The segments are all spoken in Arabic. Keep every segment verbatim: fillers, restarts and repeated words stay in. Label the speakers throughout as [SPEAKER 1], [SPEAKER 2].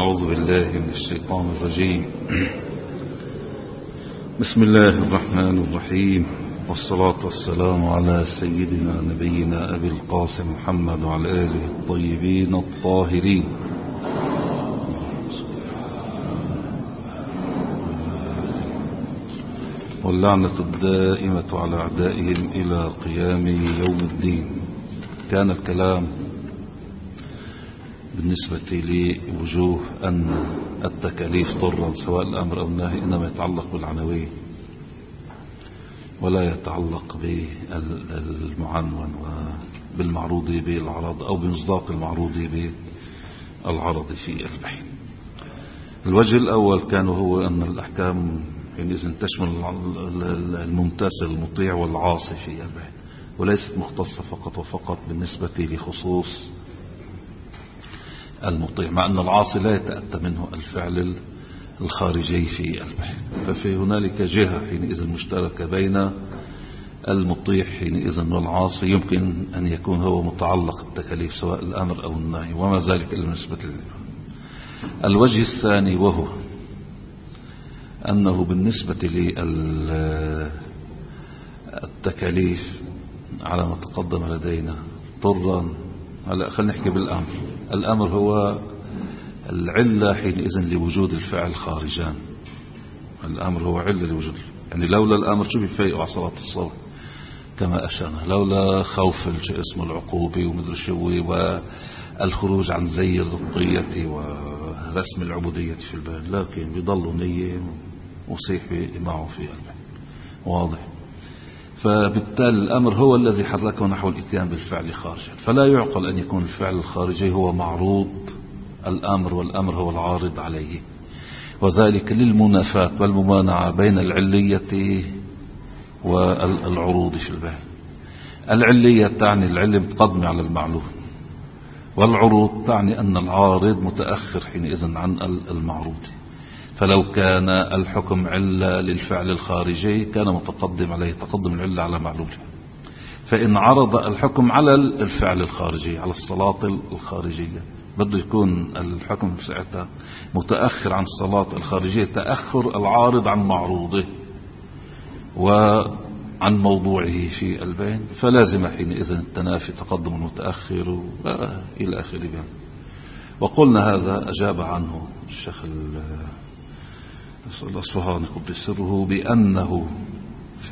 [SPEAKER 1] أعوذ بالله من الشيطان الرجيم. بسم الله الرحمن الرحيم، والصلاة والسلام على سيدنا نبينا أبي القاسم محمد وعلى آله الطيبين الطاهرين. واللعنة الدائمة على أعدائهم إلى قيام يوم الدين. كان الكلام بالنسبة لوجوه أن التكاليف ضرا سواء الأمر أو النهي إنما يتعلق بالعناوين ولا يتعلق بالمعنون وبالمعروض بالعرض أو بمصداق المعروض بالعرض في البيع. الوجه الأول كان هو أن الأحكام حينئذ تشمل الممتثل المطيع والعاصي في البيع، وليست مختصة فقط وفقط بالنسبة لخصوص المطيع، مع أن العاصي لا يتأتى منه الفعل الخارجي في البيع. ففي هنالك جهة حينئذ مشتركة بين المطيع حينئذ والعاصي، يمكن أن يكون هو متعلق التكاليف سواء الأمر أو النهي، وما ذلك إلا بالنسبة للبيع. الوجه الثاني وهو أنه بالنسبة للتكاليف على ما تقدم لدينا طرا. هلا خلينا نحكي بالأمر. الأمر هو العلة حينئذ لوجود الفعل خارجان. الأمر هو علة لوجود، يعني لولا الأمر شو بيفيقوا على صلاة الصبح كما أشرنا، لولا خوف الشيء اسمه العقوبة ومدري شو والخروج عن زي الرقية ورسم العبودية في البيت، لكن بيضلوا نية وصيح معه في البيت. واضح؟ فبالتالي الأمر هو الذي حركه نحو الاتيان بالفعل خارجا، فلا يعقل أن يكون الفعل الخارجي هو معروض الأمر والأمر هو العارض عليه، وذلك للمنافاة والممانعة بين العلية والعروض في البيع. العلية تعني العلة متقدمة على المعلوم، والعروض تعني أن العارض متأخر حينئذ عن المعروض. فلو كان الحكم علة للفعل الخارجي كان متقدم عليه تقدم العلة على معلوله. فإن عرض الحكم على الفعل الخارجي على الصلاة الخارجية بده يكون الحكم ساعتها متأخر عن الصلاة الخارجية تأخر العارض عن معروضه وعن موضوعه في البين، فلازم حينئذ التنافي تقدم المتأخر إلى آخره. وقلنا هذا أجاب عنه الشيخ الأصفهاني قدس سره بأنه في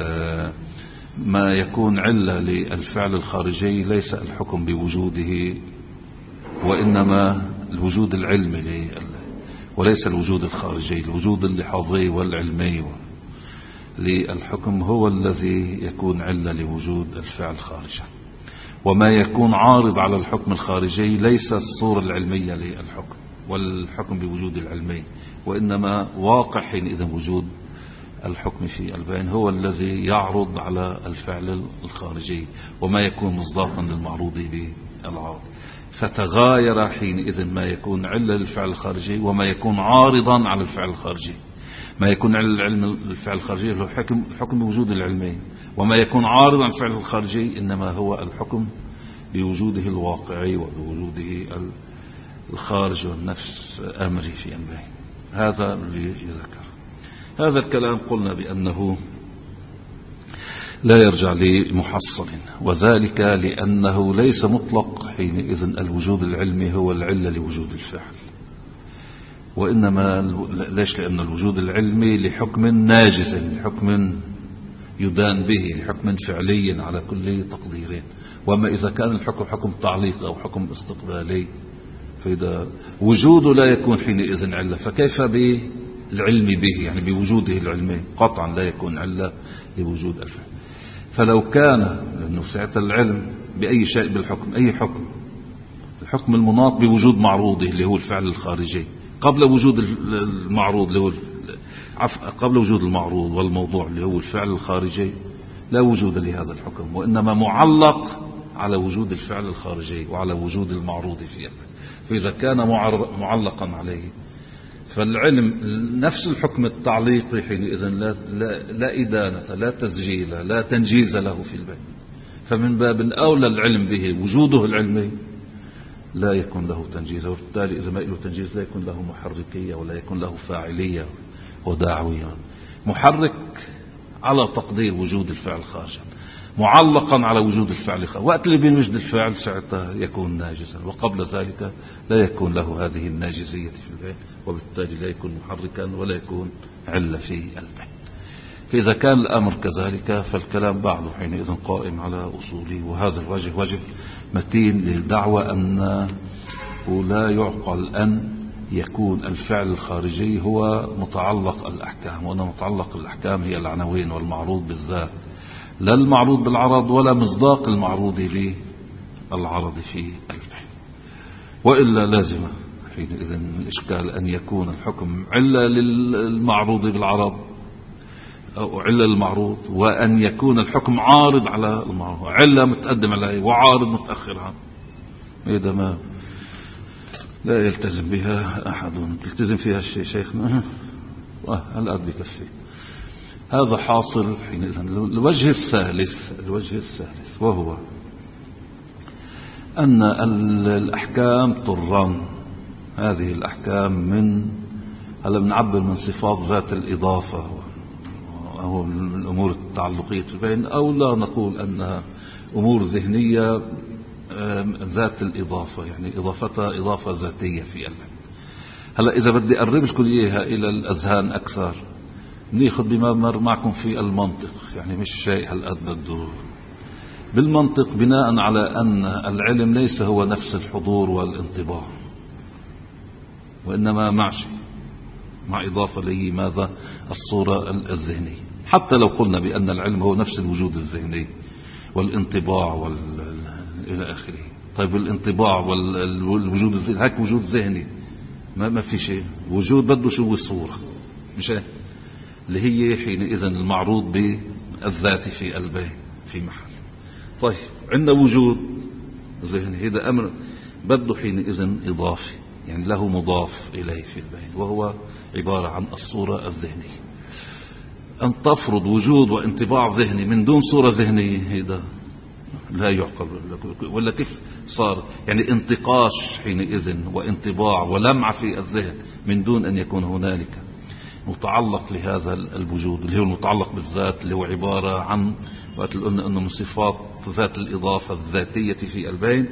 [SPEAKER 1] ما يكون علة للفعل الخارجي ليس الحكم بوجوده، وإنما الوجود العلمي وليس الوجود الخارجي. الوجود اللحظي والعلمي للحكم هو الذي يكون علة لوجود الفعل خارجا، وما يكون عارض على الحكم الخارجي ليس الصورة العلمية للحكم والحكم بوجود العلمي، وإنما واقع حينئذ وجود الحكم في البين هو الذي يعرض على الفعل الخارجي، وما يكون مصداقا للمعروض بالعرض. فتغاير حينئذ ما يكون علة للفعل الخارجي وما يكون عارضا على الفعل الخارجي. ما يكون علة العلم الفعل الخارجي هو الحكم الحكم بوجود العلمي، وما يكون عارضا على الفعل الخارجي إنما هو الحكم بوجوده الواقعي وبوجوده الخارج والنفس أمري في أنباه. هذا اللي يذكر. هذا الكلام قلنا بأنه لا يرجع لمحصل، وذلك لأنه ليس مطلق حينئذ الوجود العلمي هو العلة لوجود الفعل، وإنما ليش؟ لأن الوجود العلمي لحكم ناجز، لحكم يدان به، لحكم فعلي على كل تقديرين. وما إذا كان الحكم حكم تعليق أو حكم استقبالي فإذا وجوده لا يكون حينئذ علة، فكيف بالعلم به؟ يعني بوجوده العلمي قطعا لا يكون علة لوجود الفعل. فلو كان لأنه ساعة العلم بأي شيء بالحكم، أي حكم، الحكم المناط بوجود معروضه اللي هو الفعل الخارجي قبل وجود المعروض اللي هو قبل وجود المعروض والموضوع اللي هو الفعل الخارجي، لا وجود لهذا الحكم، وإنما معلق على وجود الفعل الخارجي وعلى وجود المعروض فيه. فإذا كان معلقا عليه فالعلم نفس الحكم التعليقي حينئذ لا, لا, لا إدانة لا تسجيل لا تنجيز له في البيت. فمن باب أولى العلم به وجوده العلمي لا يكون له تنجيز، وبالتالي إذا ما له تنجيز لا يكون له محركية ولا يكون له فاعلية وداعوية. محرك على تقدير وجود الفعل خارجا، معلقا على وجود الفعل خارجا، وقت اللي بينوجد الفعل ساعتها يكون ناجزا، وقبل ذلك لا يكون له هذه الناجزية في البين، وبالتالي لا يكون محركا ولا يكون علة في البين. فإذا كان الأمر كذلك فالكلام بعده حينئذ قائم على أصوله، وهذا الوجه وجه متين للدعوة أن لا يعقل أن يكون الفعل الخارجي هو متعلق الأحكام، وأن متعلق الأحكام هي العناوين والمعروض بالذات، لا المعروض بالعرض ولا مصداق المعروض بالعرض في البين، وإلا لازم حينئذ من الإشكال أن يكون الحكم علة للمعروض بالعرض أو علة للمعروض، وأن يكون الحكم عارض على المعروض، علة متقدم عليه وعارض متأخر عنه. إذا ما لا يلتزم بها أحد، يلتزم فيها الشيء شيخنا هل قد بكفي. هذا حاصل حينئذ. الوجه الثالث الوجه الثالث وهو أن الأحكام تران، هذه الأحكام من هلا بنعبر من صفات ذات الإضافة أو من الأمور التعلقية بين، أو لا نقول أنها أمور ذهنية ذات الإضافة، يعني إضافتها إضافة ذاتية في البين. هلا إذا بدي أقرب لكم إياها إلى الأذهان أكثر، ناخذ بما مر معكم في المنطق، يعني مش شيء هالقد بده. بالمنطق بناء على أن العلم ليس هو نفس الحضور والانطباع، وإنما مع شيء، مع إضافة له ماذا؟ الصورة الذهنية. حتى لو قلنا بأن العلم هو نفس الوجود الذهني والانطباع وال... إلى آخره. طيب الانطباع والوجود الذهني هيك وجود ذهني، ما ما في شيء وجود بده شو الصورة، مش هيك؟ اللي هي حينئذ المعروض بالذات في البين في محل. طيب عندنا وجود ذهني، هذا أمر بده حينئذ إضافي، يعني له مضاف إليه في البين، وهو عبارة عن الصورة الذهنية. أن تفرض وجود وانطباع ذهني من دون صورة ذهنية هذا لا يعقل. ولا كيف صار يعني انتقاش حينئذ وانطباع ولمعة في الذهن من دون أن يكون هنالك متعلق لهذا الوجود اللي هو المتعلق بالذات، اللي هو عبارة عن وقت قلنا أنه من صفات ذات الإضافة الذاتية في البين،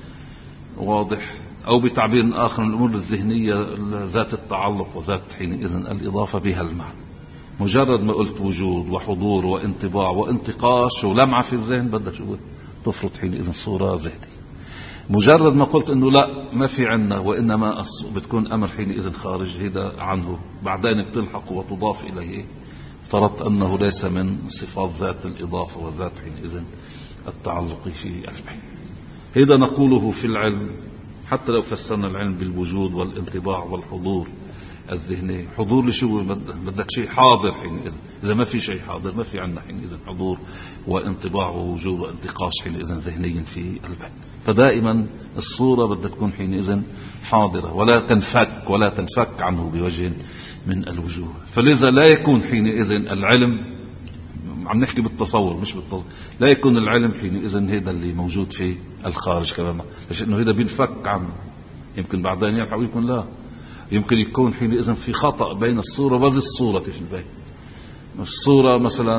[SPEAKER 1] واضح؟ أو بتعبير آخر من الأمور الذهنية ذات التعلق وذات حينئذ الإضافة بها المعنى. مجرد ما قلت وجود وحضور وانطباع وانتقاش ولمعة في الذهن بدك شو تفرض حينئذ صورة ذاتية. مجرد ما قلت انه لا ما في عنا وانما بتكون امر حينئذ خارج هذا عنه، بعدين بتلحق وتضاف اليه، افترضت انه ليس من صفات ذات الاضافه وذات حينئذ التعلق في البين. هذا نقوله في العلم، حتى لو فسرنا العلم بالوجود والانطباع والحضور الذهني. حضور لشو؟ بدك شيء حاضر حينئذ. إذا ما في شيء حاضر ما في عندنا حينئذ حضور وانطباع ووجود وانتقاش حينئذ ذهني في البين. فدائما الصورة بدها تكون حينئذ حاضرة ولا تنفك ولا تنفك عنه بوجه من الوجوه. فلذا لا يكون حينئذ العلم، عم نحكي بالتصور مش بالتصور، لا يكون العلم حينئذ هذا اللي موجود في الخارج كمان، ليش انه هذا بينفك عنه. يمكن بعدين يلحق ويكون لا، يمكن يكون حينئذ في خطأ بين الصورة والصورة في البين. الصورة مثلا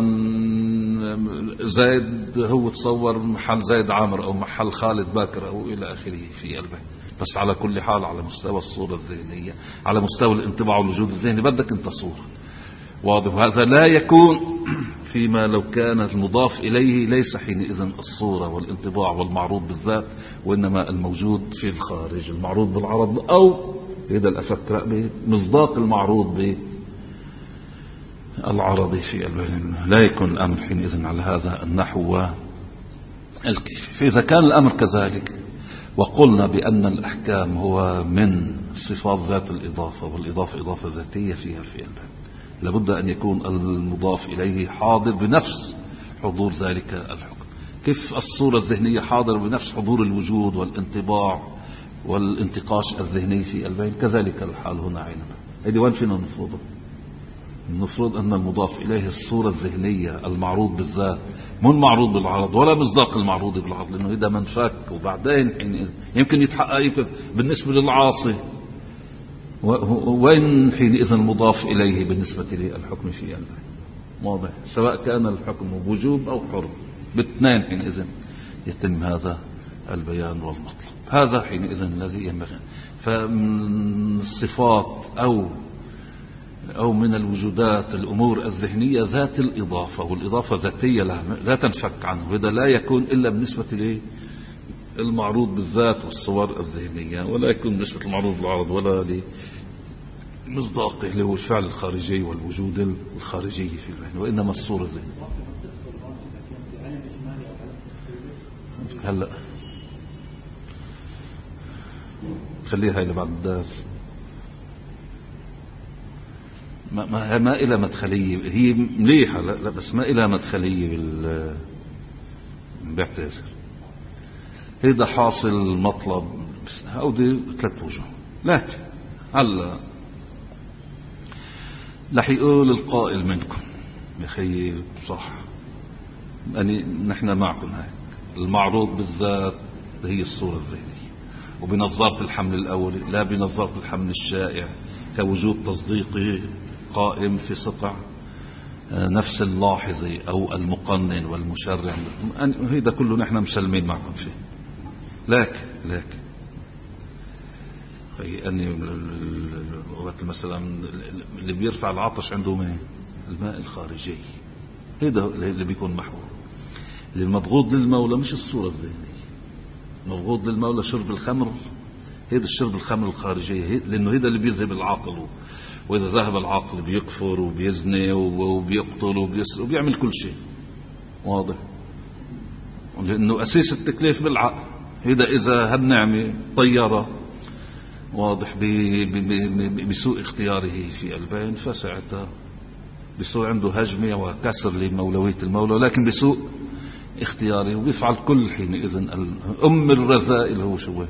[SPEAKER 1] زيد هو تصور محل زيد عامر أو محل خالد باكر أو إلى آخره في البين، بس على كل حال على مستوى الصورة الذهنية، على مستوى الانطباع والوجود الذهني بدك انت صورة، واضح؟ هذا لا يكون فيما لو كان المضاف إليه ليس حينئذ الصورة والانطباع والمعروض بالذات، وإنما الموجود في الخارج المعروض بالعرض، أو هذا الأفكر مصداق المعروض بالعرض في البين. لا يكون الأمر حينئذ على هذا النحو والكيف. فإذا كان الأمر كذلك وقلنا بأن الأحكام هو من صفات ذات الإضافة، والإضافة إضافة ذاتية فيها في البين، لابد أن يكون المضاف إليه حاضر بنفس حضور ذلك الحكم. كيف الصورة الذهنية حاضر بنفس حضور الوجود والانطباع والانتقاش الذهني في البين، كذلك الحال هنا عينما. هذه وين فينا نفوضه؟ المفروض أن المضاف إليه الصورة الذهنية المعروض بالذات، مو المعروض بالعرض ولا مصداق المعروض بالعرض، لأنه إذا منفك وبعدين حين يمكن يتحقق يمكن بالنسبة للعاصي، وين حينئذ المضاف إليه بالنسبة للحكم فيه؟ واضح؟ سواء كان الحكم بوجوب أو حرم، باثنين حينئذ يتم هذا البيان والمطلب. هذا حينئذ الذي ينبغي. فمن الصفات أو أو من الوجودات الأمور الذهنية ذات الإضافة، والإضافة ذاتية لا تنفك عنه، هذا لا يكون إلا بالنسبة للمعروض بالذات والصور الذهنية، ولا يكون بالنسبة للمعروض بالعرض ولا لمصداقه اللي هو الفعل الخارجي والوجود الخارجي في الذهن، وإنما الصورة الذهنية. هلأ خليها هاي بعد الدار. ما, ما, ما إلى مدخلية، هي مليحة لا, لا بس ما إلى مدخلية بال بعتذر. هيدا حاصل مطلب هودي ثلاث وجوه. لكن هلا رح يقول القائل منكم يا خيي صح، يعني نحن معكم هيك، المعروض بالذات هي الصورة الذهنية، وبنظارة الحمل الأول لا بنظارة الحمل الشائع كوجود تصديقي قائم في سطع نفس اللاحظي أو المقنن والمشرع، هذا كله نحن مسلمين معكم فيه. لكن لكن أني مثلا اللي بيرفع العطش عنده ماء الماء الخارجي، هذا اللي بيكون محبوب. المبغوض للمولى مش الصورة الذهنية، مبغوض للمولى شرب الخمر، هذا الشرب الخمر الخارجي، لأنه هذا اللي بيذهب العقل، وإذا ذهب العقل بيكفر وبيزني وبيقتل وبيسرق وبيعمل كل شيء. واضح؟ لأنه أساس التكليف بالعقل. هذا إذا هالنعمة طيارة واضح بسوء اختياره في البين، فساعتها بسوء عنده هجمة وكسر لمولوية المولى، لكن بسوء اختياره وبيفعل كل حين إذن أم الرذائل هو شو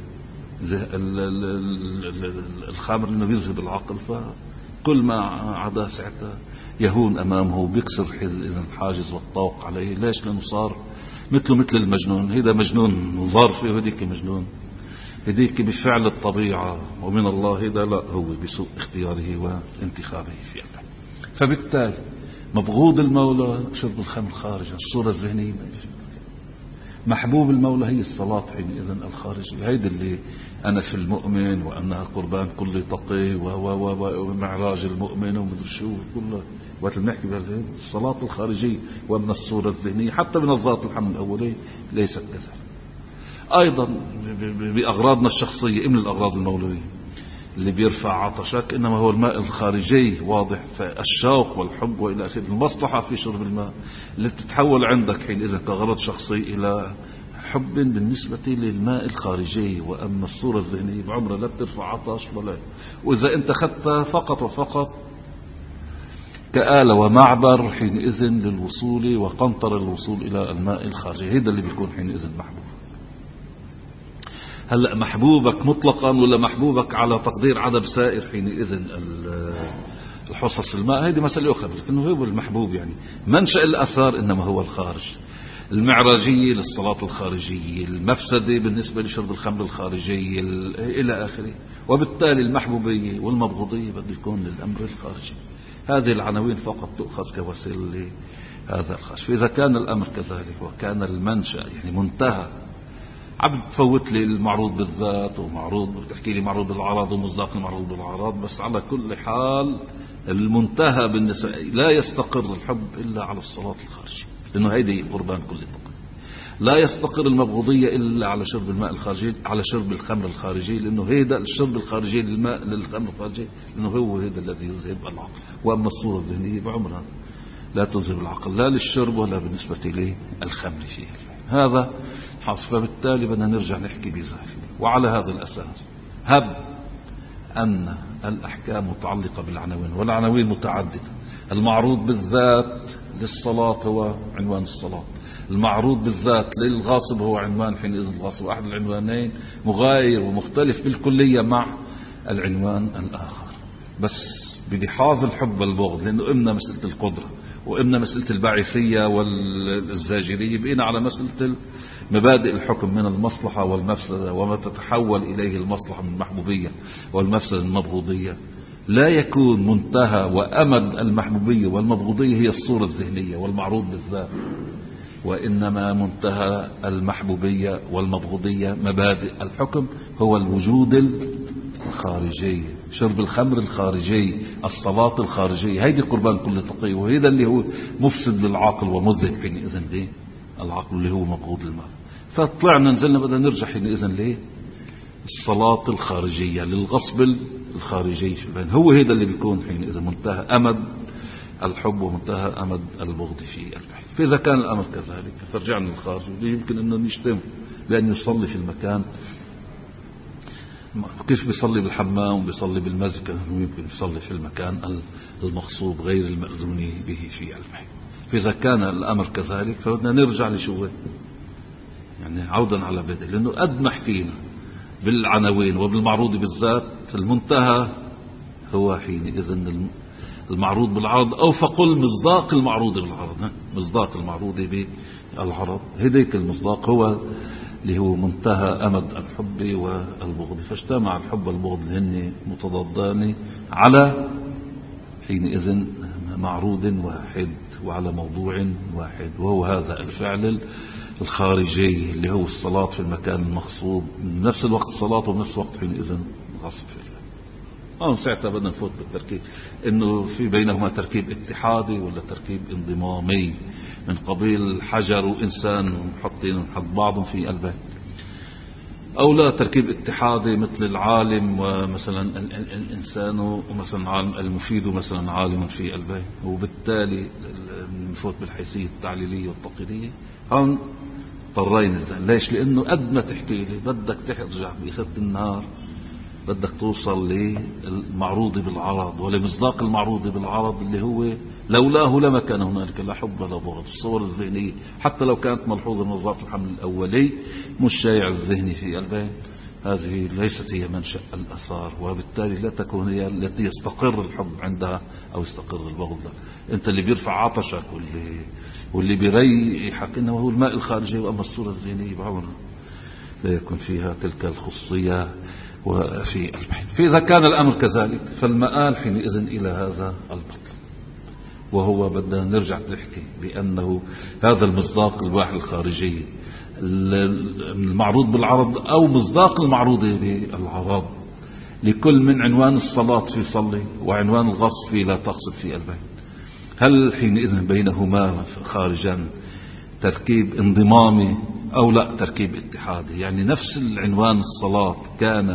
[SPEAKER 1] الخمر انه بيذهب العقل، فكل ما عدا ساعتها يهون امامه وبيكسر اذا الحاجز والطوق عليه. ليش؟ لانه صار مثله مثل المجنون. هذا مجنون ظرفي وهديك مجنون، هديك بفعل الطبيعة ومن الله، هذا لا هو بسوء اختياره وانتخابه في الله. فبالتالي مبغوض المولى شرب الخمر خارجا، الصورة الذهنية. محبوب المولى هي الصلاة حينئذ الخارجية، هيدا اللي أنا في المؤمن وأنها قربان كل تقي ومعراج المؤمن ومدري شو كله، وقت بنحكي بهالهيدا الصلاة الخارجية. ومن الصورة الذهنية حتى بنظارة الحمل الأولي ليست كذلك. أيضا بأغراضنا الشخصية، من الأغراض المولوية اللي بيرفع عطشك إنما هو الماء الخارجي. واضح؟ فالشوق والحب وإلى آخره، المصلحة في شرب الماء اللي تتحول عندك حينئذ كغرض شخصي إلى حب بالنسبة للماء الخارجي. وأما الصورة الذهنية بعمرها لا بترفع عطش ولا، وإذا أنت خدتها فقط وفقط كآلة ومعبر حينئذ للوصول وقنطر الوصول إلى الماء الخارجي، هذا اللي بيكون حينئذ محبوب. هلأ محبوبك مطلقا ولا محبوبك على تقدير عدم سائر حينئذ الحصص الماء، هذه مسألة أخرى، لكنه هو المحبوب يعني منشأ الأثار إنما هو الخارج. المعراجية للصلاة الخارجية، المفسدة بالنسبة لشرب الخمر الخارجي إلى آخره. وبالتالي المحبوبية والمبغوضية بده يكون للأمر الخارجي. هذه العناوين فقط تؤخذ كوسيلة لهذا الخارج. فإذا كان الأمر كذلك وكان المنشأ يعني منتهى، عم تفوت لي المعروض بالذات ومعروض بتحكي لي معروض بالعرض ومصداق المعروض بالعرض، بس على كل حال المنتهى بالنسبة لا يستقر الحب إلا على الصلاة الخارجية، لأنه هيدي قربان كل تقي. لا يستقر المبغوضية إلا على شرب الماء الخارجي، على شرب الخمر الخارجي، لأنه هيدا الشرب الخارجي للماء للخمر الخارجي، لأنه هو هيدا الذي يذهب العقل. وأما الصورة الذهنية بعمرها لا تذهب العقل، لا للشرب ولا بالنسبة للخمر فيها. هذا حاصل. فبالتالي بدنا نرجع نحكي بذلك. وعلى هذا الأساس هب أن الأحكام متعلقة بالعناوين، والعناوين متعددة. المعروض بالذات للصلاة هو عنوان الصلاة، المعروض بالذات للغاصب هو عنوان حينئذ الغاصب، أحد العنوانين مغاير ومختلف بالكلية مع العنوان الآخر. بس بدحاظ الحب والبغض، لأنه إمنا مسألة القدرة وإمنا مسألة الباعثية والزاجرية، بقينا على مسألة مبادئ الحكم من المصلحة والمفسدة وما تتحول إليه المصلحة من المحبوبية والمفسدة المبغوضية. لا يكون منتهى وأمد المحبوبية والمبغوضية هي الصورة الذهنية والمعروض بالذات، وإنما منتهى المحبوبية والمبغوضية مبادئ الحكم هو الوجود الخارجي، شرب الخمر الخارجي، الصلاة الخارجية، هيدي قربان كل تقي، وهذا اللي هو مفسد للعقل ومذهب حينئذ ليه العقل اللي هو مبغوض المال. فطلعنا نزلنا بدنا نرجع حينئذ ليه الصلاة الخارجية للغصب الخارجي، هو هذا اللي بيكون حينئذ منتهى أمد الحب ومنتهى أمد البغض في البحث. فإذا كان الأمر كذلك فرجعنا للخارج، يمكن أنه نجتمع بأن يصلي في المكان كيف بيصلي بالحمام وبيصلي بالمسجد، يمكن يصلي في المكان المغصوب غير المأذون به في البحث. فإذا كان الأمر كذلك فبدنا نرجع لشو يعني عودا على بدء، لأنه قد ما حكينا بالعناوين وبالمعروض بالذات المنتهى هو حينئذ المعروض بالعرض، أو فقل مصداق المعروض بالعرض، مصداق المعروض بالعرض، هذيك المصداق هو اللي هو منتهى أمد الحب والبغض. فاجتمع الحب والبغض هن متضادان على حينئذ معروض واحد وعلى موضوع واحد، وهو هذا الفعل الخارجي اللي هو الصلاة في المكان المغصوب، بنفس الوقت الصلاة وبنفس الوقت حينئذ غصب في الله. اه ساعتها بدنا نفوت بالتركيب انه في بينهما تركيب اتحادي ولا تركيب انضمامي من قبيل حجر وانسان محطين ونحط بعضهم في قلبه، او لا تركيب اتحادي مثل العالم ومثلا الانسان ومثلا عالم المفيد ومثلا عالم في قلبه، وبالتالي نفوت بالحيثيه التعليليه والتقييديه. هون اضطرينا ليش؟ لانه قد ما تحكي لي بدك ترجع بخط النهار بدك توصل للمعروض بالعرض ولمصداق المعروض بالعرض اللي هو لولاه لما كان هنالك لا حب ولا بغض. الصور الذهنية حتى لو كانت ملحوظة من نظارة الحمل الأولي مش شائع الذهني في قلبين، هذه ليست هي منشأ الأثار، وبالتالي لا تكون هي التي يستقر الحب عندها أو يستقر البغض. أنت اللي بيرفع عطشك واللي, واللي بيريحك إنه هو الماء الخارجي، وأما الصورة الذهنية بعمرها لا يكون فيها تلك الخصية وفي البحث. فإذا كان الأمر كذلك فالمآل حينئذ إلى هذا البطل، وهو بدنا نرجع نحكي بأنه هذا المصداق الواحد الخارجي المعروض بالعرض أو مصداق المعروض بالعرض لكل من عنوان الصلاة في صلي وعنوان الغصب في لا تقصد في البيت، هل حينئذ بينهما خارجا تركيب انضمامي أو لا تركيب اتحادي؟ يعني نفس العنوان الصلاة كان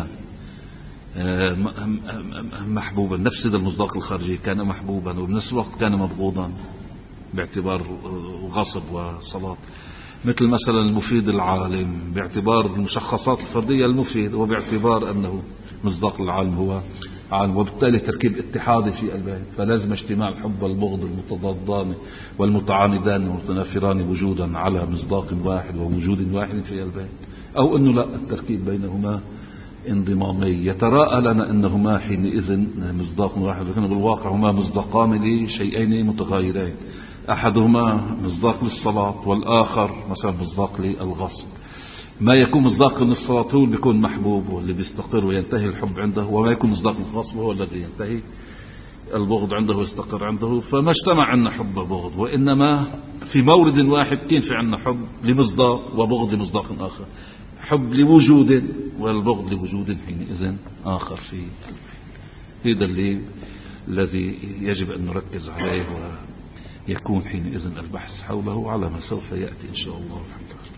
[SPEAKER 1] محبوبا، نفس المصداق الخارجي كان محبوبا وبنفس الوقت كان مبغوضا باعتبار غصب وصلاة، مثل مثلا المفيد العالم باعتبار المشخصات الفردية المفيد وباعتبار أنه مصداق العالم هو عالم، وبالتالي تركيب اتحادي في البيت. فلازم اجتماع الحب والبغض المتضادان والمتعاندان والمتنافران وجودا على مصداق واحد ووجود واحد في البيت، أو أنه لا التركيب بينهما انضمامي يتراءى لنا أنهما حينئذ مصداق واحد، لكن بالواقع هما مصداقان لشيئين متغايرين، أحدهما مصداق للصلاة والآخر مثلا مصداق للغصب. ما يكون مصداق للصلاة هو اللي بيكون محبوب واللي بيستقر وينتهي الحب عنده، وما يكون مصداق للغصب هو الذي ينتهي البغض عنده ويستقر عنده. فما اجتمع عنا حب وبغض، وإنما في مورد واحد كين في عنا حب لمصداق وبغض لمصداق آخر، حب لوجود والبغض لوجود حينئذ آخر في البحث. هذا اللي الذي يجب أن نركز عليه ويكون حينئذ البحث حوله على ما سوف يأتي إن شاء الله.